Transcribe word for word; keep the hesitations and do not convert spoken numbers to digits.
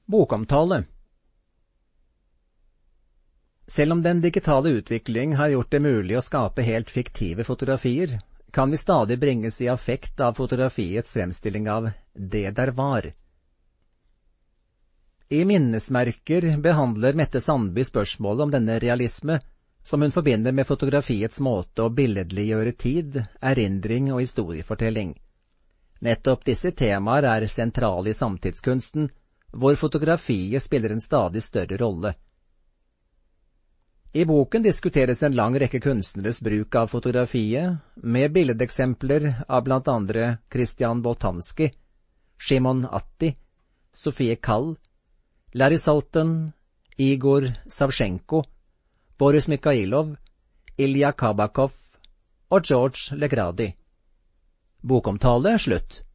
Bokomtale. Selv om den digitale utvikling har gjort det mulig å skape helt fiktive fotografier, kan vi stadig bringes i affekt av fotografiets fremstilling av det der var. I minnesmerker behandler Mette Sandby spørsmålet om denne realisme, som hun forbinder med fotografiets måte å billedliggjøre tid, erindring og historiefortelling. Nettopp disse temaer er sentrale i samtidskunsten, hvor fotografiet spiller en stadig større rolle. I boken diskuteres en lang rekke kunstneres bruk av fotografiet, med billedeksempler av blant andre Christian Boltanski, Shimon Atti, Sofie Kall, Larry Salton, Igor Savchenko, Boris Mikhailov, Ilya Kabakov og George Legradi. Bokomtale slutt.